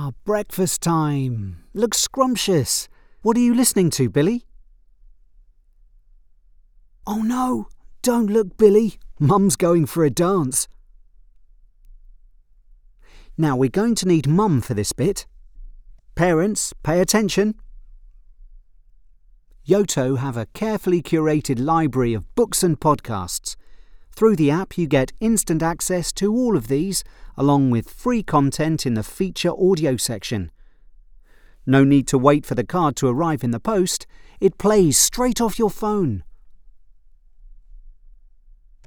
Breakfast time. Looks scrumptious. What are you listening to, Billy? Oh no, don't look, Billy. Mum's going for a dance. Now we're going to need Mum for this bit. Parents, pay attention. Yoto have a carefully curated library of books and podcasts. Through the app you get instant access to all of these, along with free content in the feature audio section. No need to wait for the card to arrive in the post. It plays straight off your phone.